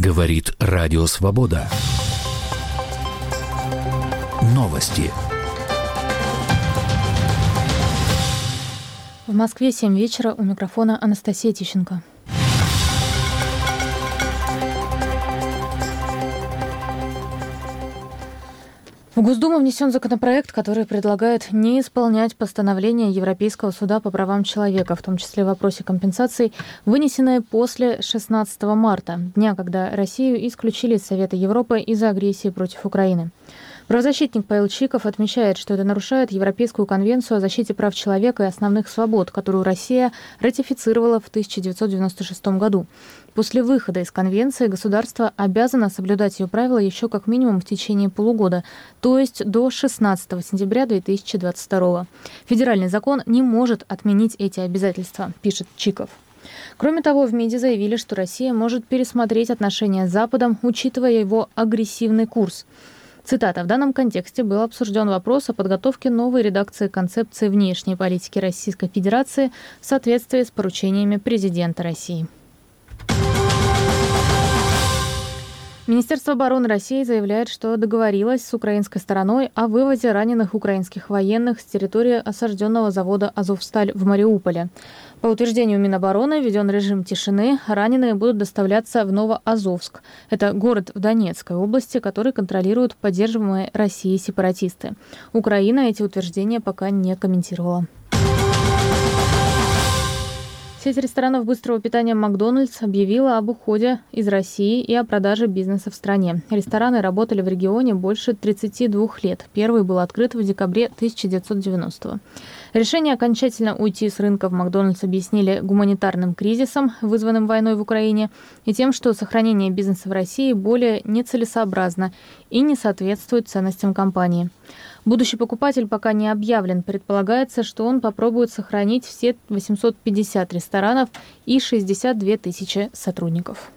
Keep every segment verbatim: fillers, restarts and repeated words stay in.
Говорит Радио Свобода. Новости. В Москве семь вечера, у микрофона Анастасия Тищенко. В Госдуму внесен законопроект, который предлагает не исполнять постановление Европейского суда по правам человека, в том числе в вопросе компенсаций, вынесенное после шестнадцатого марта, дня, когда Россию исключили из Совета Европы из-за агрессии против Украины. Правозащитник Павел Чиков отмечает, что это нарушает Европейскую конвенцию о защите прав человека и основных свобод, которую Россия ратифицировала в тысяча девятьсот девяносто шестом году. После выхода из конвенции государство обязано соблюдать ее правила еще как минимум в течение полугода, то есть до шестнадцатого сентября две тысячи двадцать второго. Федеральный закон не может отменить эти обязательства, пишет Чиков. Кроме того, в МИДе заявили, что Россия может пересмотреть отношения с Западом, учитывая его агрессивный курс. Цитата. «В данном контексте был обсужден вопрос о подготовке новой редакции концепции внешней политики Российской Федерации в соответствии с поручениями президента России». Министерство обороны России заявляет, что договорилось с украинской стороной о вывозе раненых украинских военных с территории осажденного завода «Азовсталь» в Мариуполе. По утверждению Минобороны, введен режим тишины, раненые будут доставляться в Новоазовск. Это город в Донецкой области, который контролируют поддерживаемые Россией сепаратисты. Украина эти утверждения пока не комментировала. Сеть ресторанов быстрого питания «Макдональдс» объявила об уходе из России и о продаже бизнеса в стране. Рестораны работали в регионе больше тридцати двух лет. Первый был открыт в декабре тысяча девятьсот девяностого. Решение окончательно уйти с рынка в «Макдональдс» объяснили гуманитарным кризисом, вызванным войной в Украине, и тем, что сохранение бизнеса в России более нецелесообразно и не соответствует ценностям компании. Будущий покупатель пока не объявлен. Предполагается, что он попробует сохранить все восемьсот пятьдесят ресторанов и шестьдесят две тысячи сотрудников.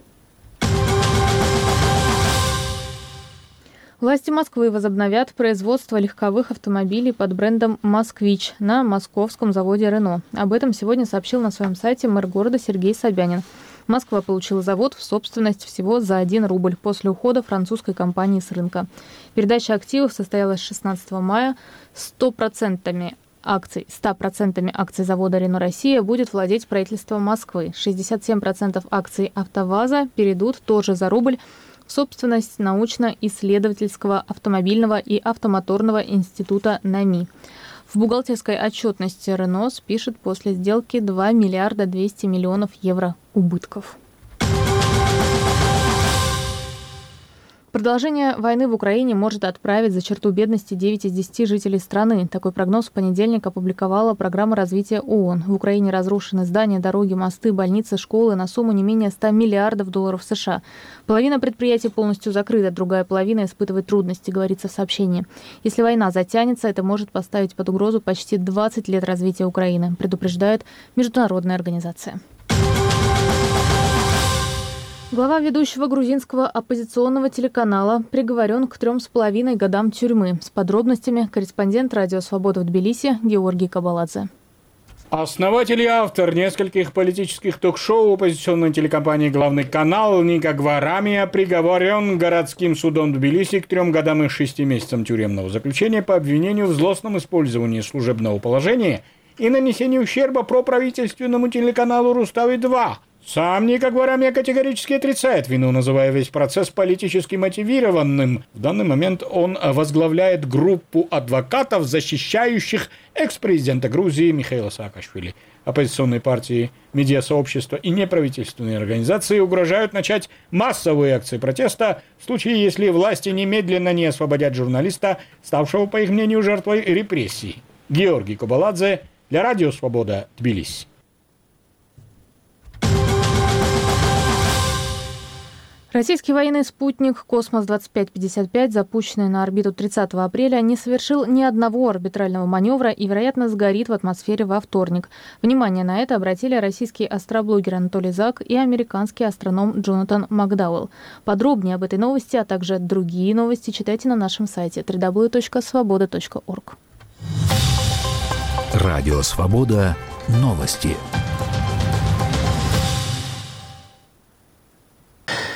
Власти Москвы возобновят производство легковых автомобилей под брендом «Москвич» на московском заводе «Рено». Об этом сегодня сообщил на своем сайте мэр города Сергей Собянин. Москва получила завод в собственность всего за один рубль после ухода французской компании с рынка. Передача активов состоялась шестнадцатого мая. сто процентов акций, ста процентами акций завода «Рено Россия» будет владеть правительство Москвы. шестьдесят семь процентов акций «АвтоВАЗа» перейдут тоже за рубль в собственность научно-исследовательского автомобильного и автомоторного института НАМИ. В бухгалтерской отчетности «Рено» пишет после сделки два миллиарда двести миллионов евро убытков. Продолжение войны в Украине может отправить за черту бедности девять из десяти жителей страны. Такой прогноз в понедельник опубликовала программа развития ООН. В Украине разрушены здания, дороги, мосты, больницы, школы на сумму не менее ста миллиардов долларов США. Половина предприятий полностью закрыта, другая половина испытывает трудности, говорится в сообщении. Если война затянется, это может поставить под угрозу почти двадцать лет развития Украины, предупреждает международная организация. Глава ведущего грузинского оппозиционного телеканала приговорен к трем с половиной годам тюрьмы. С подробностями корреспондент «Радио Свобода» в Тбилиси Георгий Кабаладзе. Основатель и автор нескольких политических ток-шоу оппозиционной телекомпании «Главный канал» Ника Гварамия приговорен городским судом Тбилиси к трем годам и шести месяцам тюремного заключения по обвинению в злостном использовании служебного положения и нанесении ущерба проправительственному телеканалу «Рустави-два». Сам Ника Гварамия категорически отрицает вину, называя весь процесс политически мотивированным. В данный момент он возглавляет группу адвокатов, защищающих экс-президента Грузии Михаила Саакашвили. Оппозиционные партии, медиасообщества и неправительственные организации угрожают начать массовые акции протеста в случае, если власти немедленно не освободят журналиста, ставшего, по их мнению, жертвой репрессий. Георгий Кабаладзе для Радио Свобода, Тбилиси. Российский военный спутник «Космос двадцать пять пятьдесят пять», запущенный на орбиту тридцатого апреля, не совершил ни одного орбитального маневра и, вероятно, сгорит в атмосфере во вторник. Внимание на это обратили российский астроблогер Анатолий Зак и американский астроном Джонатан Макдауэлл. Подробнее об этой новости, а также другие новости читайте на нашем сайте дабл ю дабл ю дабл ю точка свобода точка орг. Радио Свобода. Новости.